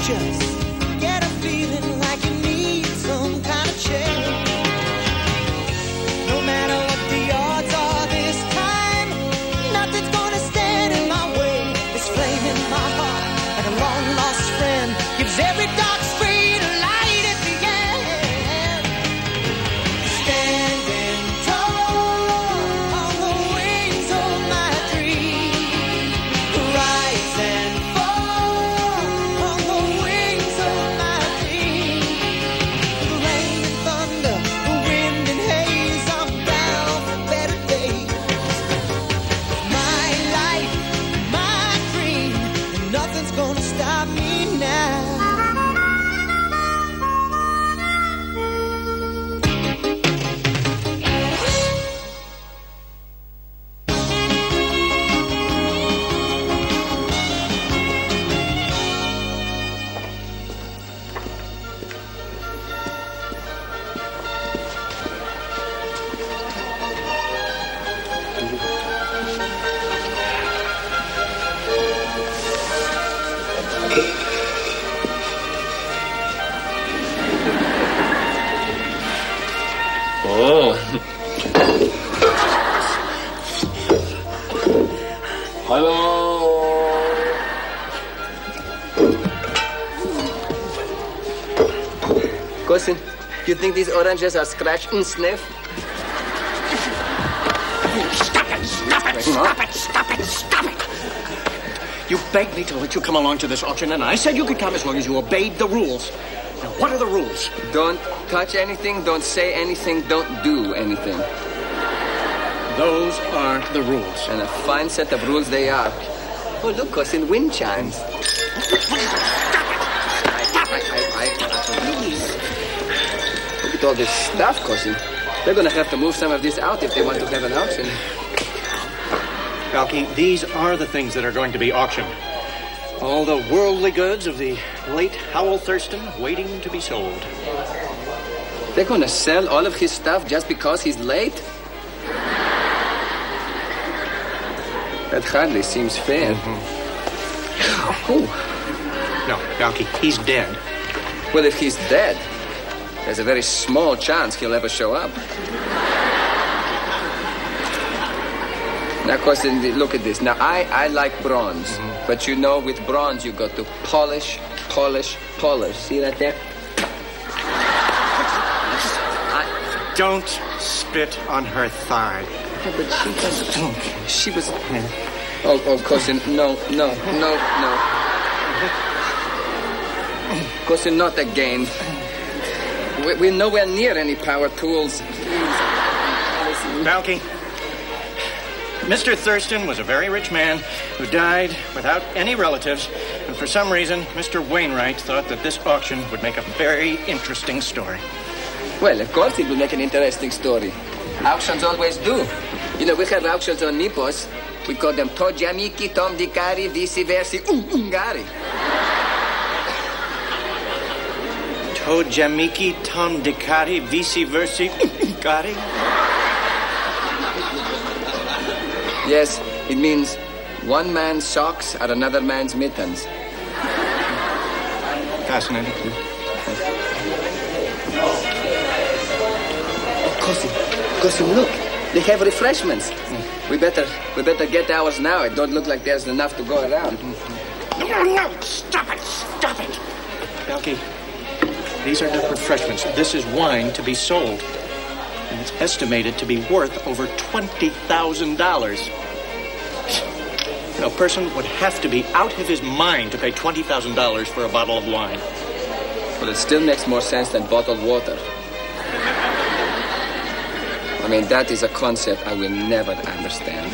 just get a feeling like you need some kind of change. No matter what the odds are this time, nothing's gonna stand in my way. This flame in my heart, like a long lost friend, gives every dark street a light at the end. Standing tall on the wings of my dream, rise and fall on the wings of my dream. The rain and thunder, the wind and haze, I'm bound for better days. My life, my dream, and nothing's gonna stop me now. Oh. Hello. Cousin, you think these oranges are scratch and sniff? Stop it! Stop it! Stop it! Stop it! Stop it! You begged me to let you come along to this auction, and I said you could come as long as you obeyed the rules. Now, what are the rules? Don't touch anything, don't say anything, don't do anything. Those are the rules. And a fine set of rules they are. Oh, look, cousin, wind chimes. Look at all this stuff, cousin. They're going to have to move some of this out if they want to have an auction. Balky, these are the things that are going to be auctioned. All the worldly goods of the late Howell Thurston waiting to be sold. They're going to sell all of his stuff just because he's late? That hardly seems fair. Oh. No, Balky, he's dead. Well, if he's dead, there's a very small chance he'll ever show up. Now, of course, look at this. Now, I like bronze. But you know, with bronze, you got to polish, polish, polish. See that there? Don't spit on her thigh. Yeah, but she was... Oh, cousin, no. Cousin, not again. We're nowhere near any power tools. Balky, Mr. Thurston was a very rich man who died without any relatives, and for some reason, Mr. Wainwright thought that this auction would make a very interesting story. Well, of course it will make an interesting story. Auctions always do. You know, we have auctions on Nipos. We call them Tojamiki, Tom Dicari, Vici Versi, Ungari. Tojamiki, Tom Dicari, Vici Versi, Ungari? Yes, it means one man's socks are another man's mittens. Fascinating. Cousin, look. They have refreshments. We better get ours now. It don't look like there's enough to go around. No, stop it. Balky, these are not refreshments. This is wine to be sold. And it's estimated to be worth over $20,000. A person would have to be out of his mind to pay $20,000 for a bottle of wine. But it still makes more sense than bottled water. I mean, that is a concept I will never understand.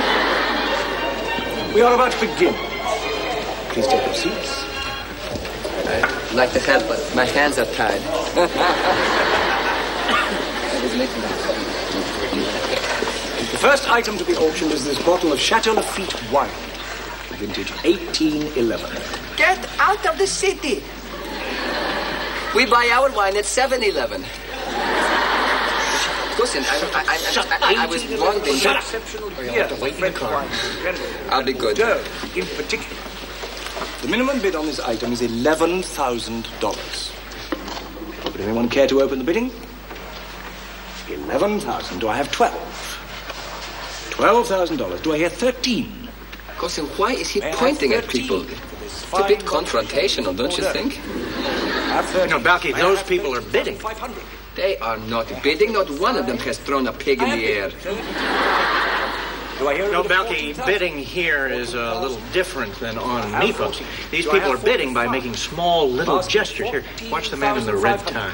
We are about to begin. Please take your seats. I'd like to help, but my hands are tied. The first item to be auctioned is this bottle of Chateau Lafite wine, vintage 1811. Get out of the city! We buy our wine at 7-Eleven. Listen, I was wondering... Exceptional year. Wait in the car. I'll be good. D'Oeuvre in particular. The minimum bid on this item is $11,000. Would anyone care to open the bidding? 11,000. Do I have 12? $12,000. Do I hear 13? Cousin, why is he pointing at people? It's a bit confrontational, don't you think? No, Balky, those people are bidding. 500. They are not bidding. Not one of them has thrown a pig in the air. Do I hear No, Balky, bidding here is a little different than on Nepos. These people are bidding by making small little gestures. Here, watch the man in the red tie.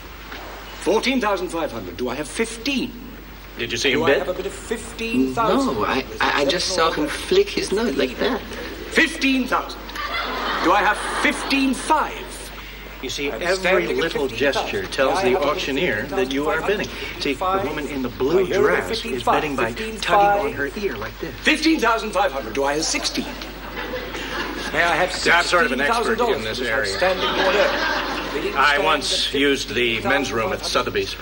14,500. Do I have 15? Did you see him Do I bid? have a bit of 15,000? No, I just saw him flick his nose like that. 15,000. Do I have 15,500? You see, every little gesture tells the auctioneer that you are bidding. See, the woman in the blue dress is bidding by tugging on her ear like this. 15,500. Do I have 16? May I have $16,000? I'm sort of an expert in this area. Standing order. I once used the men's room at Sotheby's.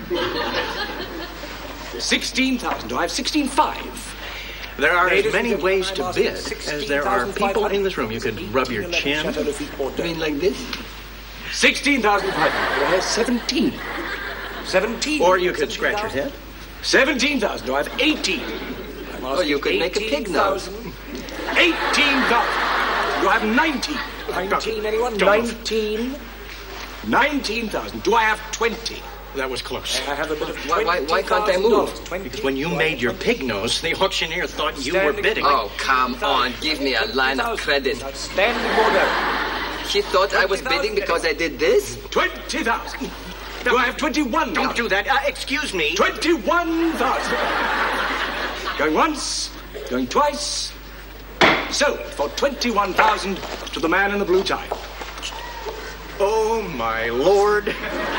16,000. Do I have 16,500? There are as many ways to bid as there are people in this room. You could rub your chin. You mean like this? 16,500. Do I have 17? 17. Or you could scratch your head. 17,000. Do I have 18? Or you could make a pig nose. 18,000. Do I have 19? 19, anyone? 19. 19,000. Do I have 20? That was close. I have a bit of Why can't I move? Because when you made your pig nose, the auctioneer thought you were bidding. Oh, come on. Give me a line of credit. Standing order. He thought I was bidding because I did this? 20,000. Do I have 21? Don't do that. Excuse me. 21,000. Going once, going twice. So, for 21,000 to the man in the blue tie. Oh, my Lord.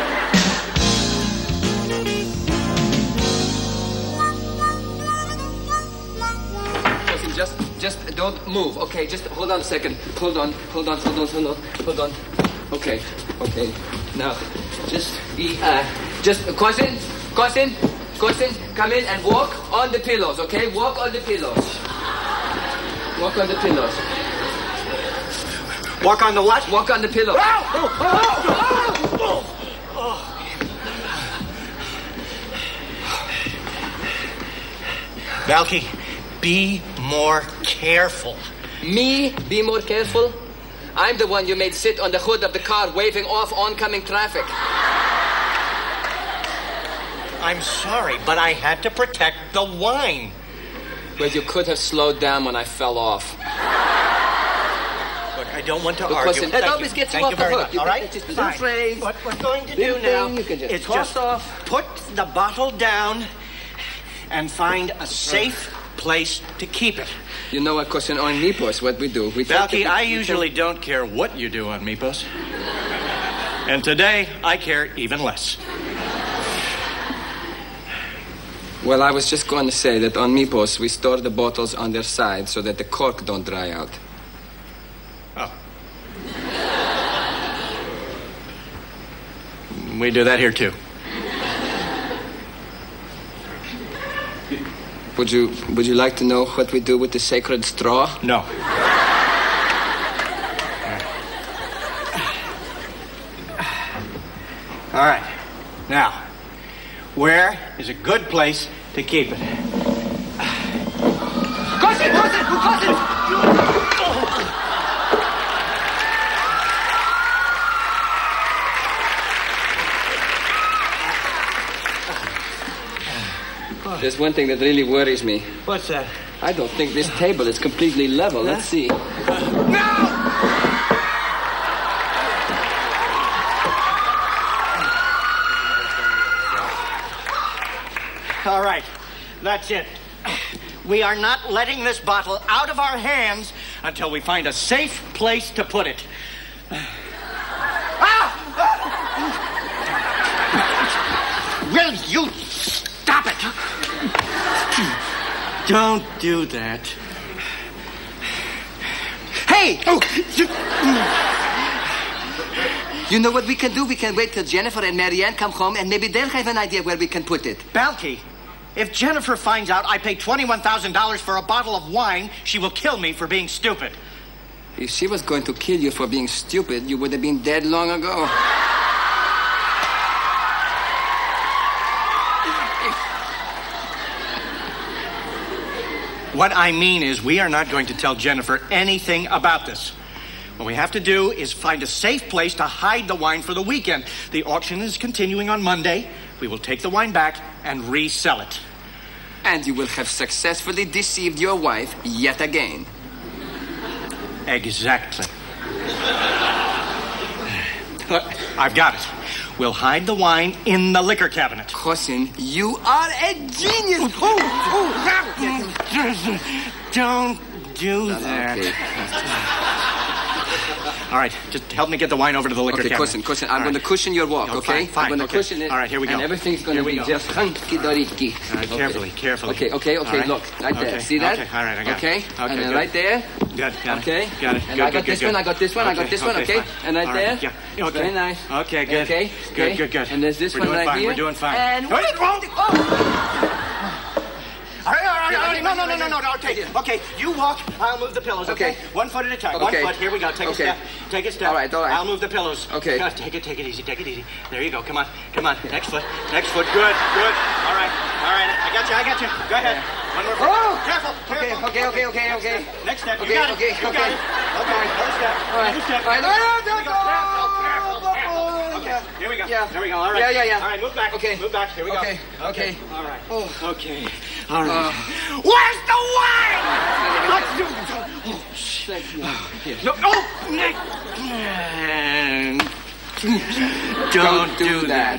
Just don't move, okay? Just hold on a second. Hold on. Okay. Now, just be, cousin, come in and walk on the pillows, okay? Walk on the pillows. Walk on the pillows. Walk on the what? Walk on the pillows. Balky, be more careful. Me? Be more careful? I'm the one you made sit on the hood of the car waving off oncoming traffic. I'm sorry, but I had to protect the wine. Well, you could have slowed down when I fell off. Look, I don't want to Because argue. it always gets you Thank off the very hook. much, You all can right? just Fine. phrase. What we're going to Little do now thing you can just is toss just off. put the bottle down and find a safe place to keep it. You know what, cousin, on Nepos, what we do. We Balky, I usually don't care what you do on Mepos. And today, I care even less. Well, I was just going to say that on Mepos, we store the bottles on their side so that the cork don't dry out. Oh. We do that here, too. Would you like to know what we do with the sacred straw? No. All right. Now, where is a good place to keep it? Cousin! There's one thing that really worries me. What's that? I don't think this table is completely level. Let's see. All right. That's it. We are not letting this bottle out of our hands until we find a safe place to put it. Will you stop it? Don't do that. Hey! You know what we can do? We can wait till Jennifer and Marianne come home, and maybe they'll have an idea where we can put it. Balky, if Jennifer finds out I paid $21,000 for a bottle of wine, she will kill me for being stupid. If she was going to kill you for being stupid, you would have been dead long ago. What I mean is we are not going to tell Jennifer anything about this. What we have to do is find a safe place to hide the wine for the weekend. The auction is continuing on Monday. We will take the wine back and resell it. And you will have successfully deceived your wife yet again. Exactly. I've got it. We'll hide the wine in the liquor cabinet. Cousin, you are a genius. Don't do that. Okay. All right, just help me get the wine over to the liquor cabinet. Cousin, All I'm going to cushion your walk, No, okay? fine, I'm going to okay. cushion it. All right, here we go. And everything's going to Here we be go. just hunky-dory. Carefully, carefully. Okay, All right. look, right there. Okay, See that? Okay, all right, I got okay? it. And then good. right there. Got Okay. it. Got it. And Good, I got good, this good, one, good. I got this one, I got this one, okay? Fine. And right All there. Yeah, okay. Very nice. Okay, good. Okay. Good. And there's this We're one doing right fine. here. We're doing fine. And Wait, oh! All right. No. Okay, you walk. I'll move the pillows, okay? Okay. 1 foot at a time. Okay. 1 foot. Here we go. Take Okay. a step. All right. I'll move the pillows. Okay. Take it easy. There you go. Come on. Next foot. Good. All right. I got you. Go ahead. One more foot. Oh! Careful. Okay. Next step. You Okay, got it. okay. You got it. Okay. Another step. All right. Another step. All right. Careful. Okay. Here we go. Yeah. There we go. All right. Yeah. All right. Move back. Okay. Move back. Here we go. Okay. All right. Oh. Okay. All right. Where's the wine? Thank you. Here. No. Don't do that.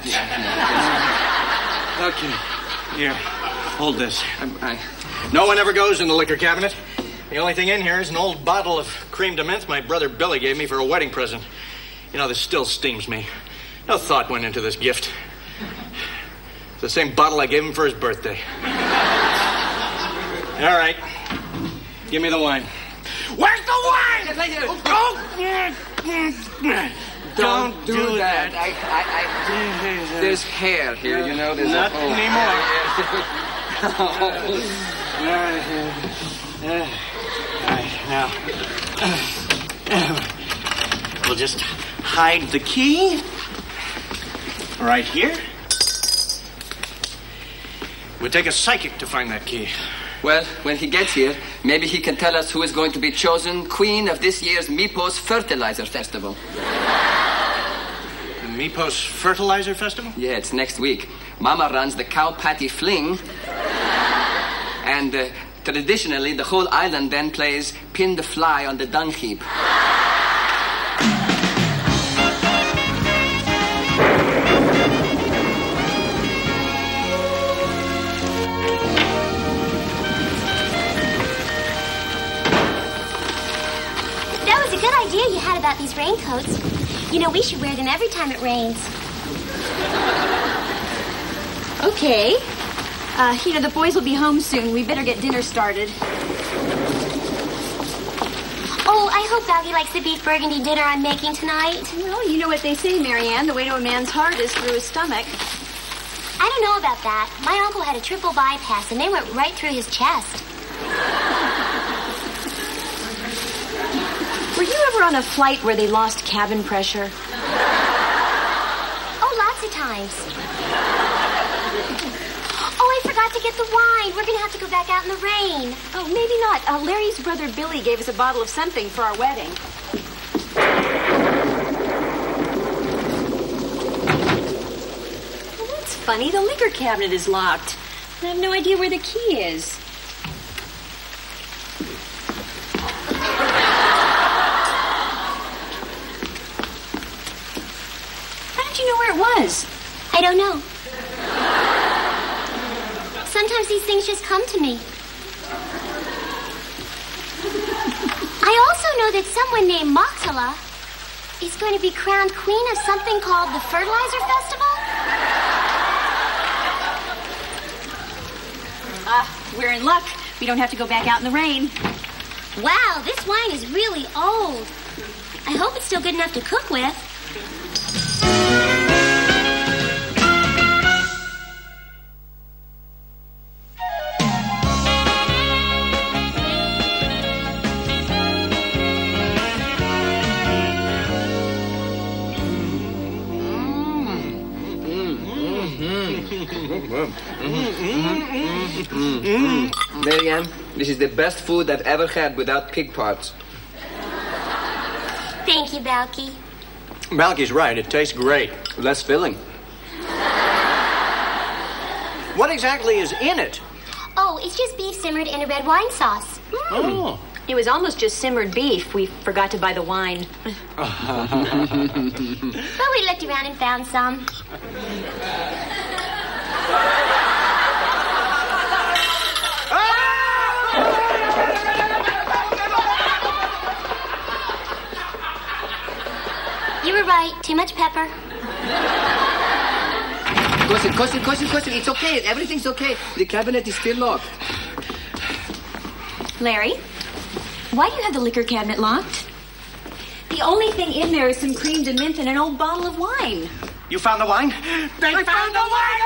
Okay. Here. Hold this. No one ever goes in the liquor cabinet. The only thing in here is an old bottle of cream de menthe my brother Billy gave me for a wedding present. You know, this still stings me. No thought went into this gift. It's the same bottle I gave him for his birthday. All right. Give me the wine. Where's the wine? Right here. Don't do that. There's hair here, you know. There's Not anymore. All right, now. We'll just hide the key right here. We'll take a psychic to find that key. Well, when he gets here, maybe he can tell us who is going to be chosen queen of this year's Mipos Fertilizer Festival. The Mipos Fertilizer Festival? Yeah, it's next week. Mama runs the Cow Patty Fling. And traditionally, the whole island then plays Pin the Fly on the Dung Heap. That was a good idea you had about these raincoats. You know, we should wear them every time it rains. Okay. The boys will be home soon. We better get dinner started. Oh, I hope Doggy likes the beef burgundy dinner I'm making tonight. Well, you know what they say, Marianne. The way to a man's heart is through his stomach. I don't know about that. My uncle had a triple bypass, and they went right through his chest. Were you ever on a flight where they lost cabin pressure? Oh, lots of times. Oh, I forgot to get the wine. We're going to have to go back out in the rain. Oh, maybe not. Larry's brother Billy gave us a bottle of something for our wedding. Well, that's funny. The liquor cabinet is locked. I have no idea where the key is. How did you know where it was? I don't know. Sometimes these things just come to me. I also know that someone named Moxala is going to be crowned queen of something called the Fertilizer Festival. We're in luck. We don't have to go back out in the rain. Wow, this wine is really old. I hope it's still good enough to cook with. Marianne, this is the best food I've ever had without pig parts. Thank you, Balky. Balky's right. It tastes great. Less filling. What exactly is in it? Oh, it's just beef simmered in a red wine sauce. Oh. It was almost just simmered beef. We forgot to buy the wine. But we looked around and found some. You were right. Too much pepper. Cousin, it's okay. Everything's okay. The cabinet is still locked. Larry, why do you have the liquor cabinet locked? The only thing in there is some creamed mint and an old bottle of wine. You found the wine? They found the wine!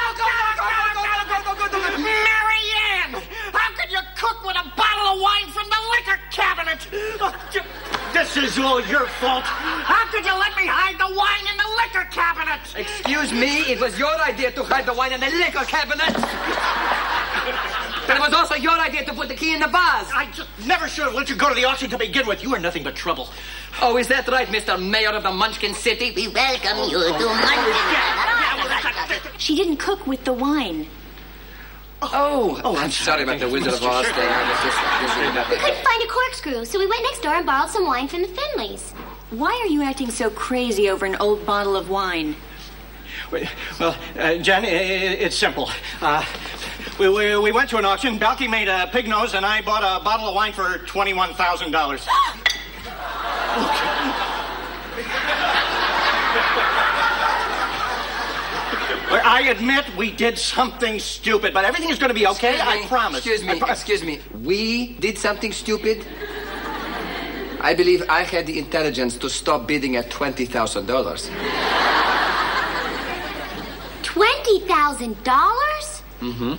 Marianne! How could you cook with a bottle of wine from the liquor cabinet? This is all your fault. How could you let me hide the wine in the liquor cabinet? Excuse me, it was your idea to hide the wine in the liquor cabinet. But it was also your idea to put the key in the vase. I just never should have let you go to the auction to begin with. You are nothing but trouble. Oh, is that right, Mr. Mayor of the Munchkin City? We welcome you to Munchkin. She didn't cook with the wine. Oh, I'm sorry about the Wizard of Oz thing. I was just busy about We it. couldn't find a corkscrew, so we went next door and borrowed some wine from the Finleys. Why are you acting so crazy over an old bottle of wine? Well, Jen, it's simple. We went to an auction. Balky made a pig nose, and I bought a bottle of wine for $21,000. I admit we did something stupid, but everything is going to be okay. I promise. Excuse me. We did something stupid? I believe I had the intelligence to stop bidding at $20,000. $20,000? Mm-hmm.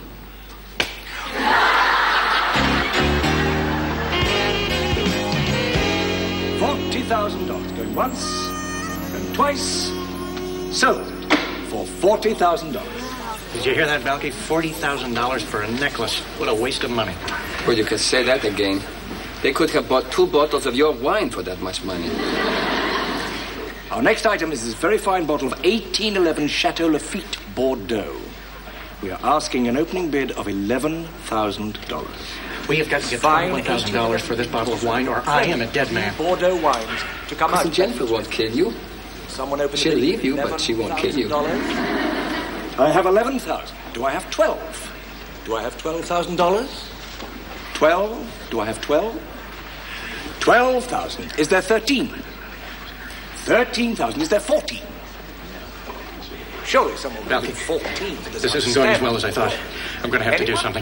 $40,000. Going once, going twice. Sold for $40,000. Did you hear that, Balky? $40,000 for a necklace. What a waste of money. Well, you can say that again. They could have bought 2 bottles of your wine for that much money. Our next item is this very fine bottle of 1811 Chateau Lafite Bordeaux. We are asking an opening bid of $11,000. We have got to get $21,000 for this bottle of wine, or I am a dead man. Bordeaux wines to come Cousin out. Jennifer won't kill you. Someone open She'll the leave you, but she won't kill you. I have 11,000. Do I have 12? Do I have $12,000? 12? Do I have 12? 12,000. Is there 13? 13,000. Is there 14? Surely someone will give 14. This isn't going as well as I thought. I'm going to have to do something.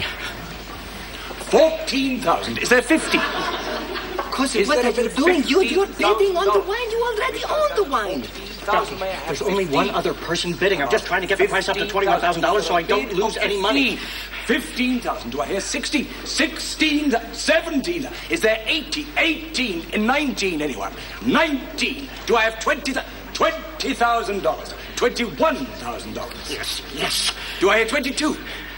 14,000. Is there 50? Cousin, what are you doing? You're bidding on the wine. You already own the wine. There's only one other person bidding. I'm just trying to get the price up to $21,000 so I don't lose any money. 15,000. Do I hear 16? 16, 17. Is there 80, 18, 19, anyone? 19. Do I have $20,000? $21,000. Yes. Do I hear 22?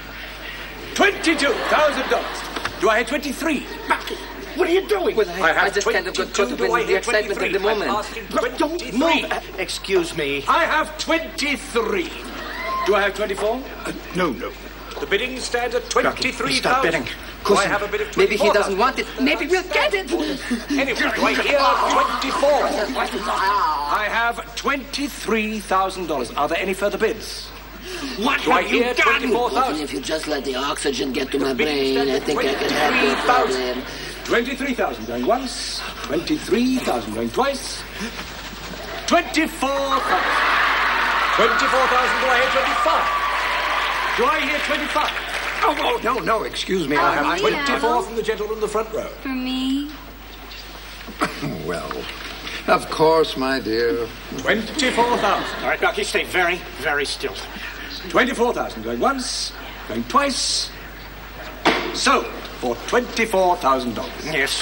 $22,000. Do I hear 23? What are you doing? Well, I just kind of got caught up in the excitement of the moment. Don't move. Excuse me. I have 23. Do I have 24? No. The bidding stands at 23,000. Stop bidding. Do I have a bid of 24,000? Maybe he doesn't want it. Maybe we'll get it. Anyway, do I hear 24? I have $23,000. Are there any further bids? What Do I have you hear done? 24,000? If you just let the oxygen get to my brain, I think I can help your problem. 23,000 going once. 23,000 going twice. 24,000. 24,000, do I hear 25? Do I hear 25? Oh, no, excuse me. I have 24 from the gentleman in the front row. For me? Well, of course, my dear. 24,000. All right, Balky, stay very, very still. 24,000 going once, going twice. Sold for $24,000. Yes.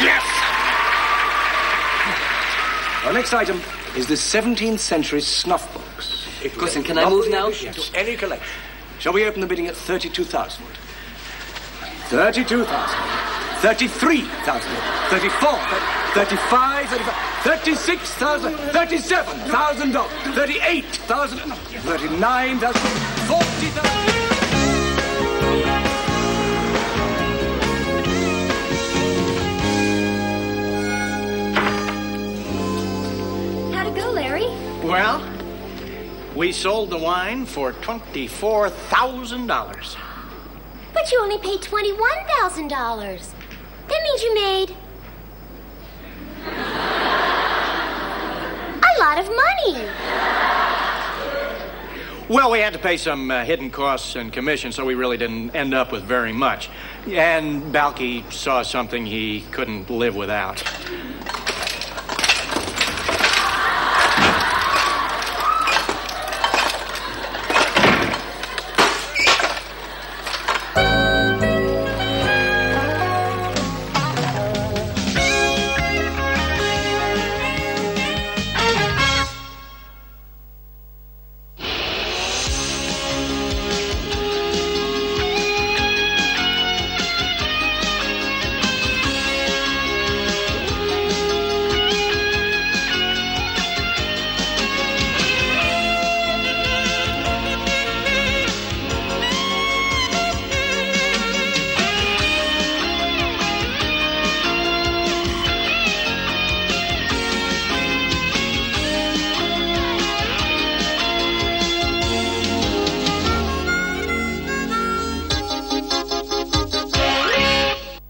Our next item is this 17th century snuff box. Cousin, can I move now? To any collection. Shall we open the bidding at 32,000? 32,000. 33,000. 34. 35. 36,000. $37,000. 38,000. 39,000. 40,000. Well, we sold the wine for $24,000. But you only paid $21,000. That means you made a lot of money. Well, we had to pay some hidden costs and commissions, so we really didn't end up with very much. And Balky saw something he couldn't live without.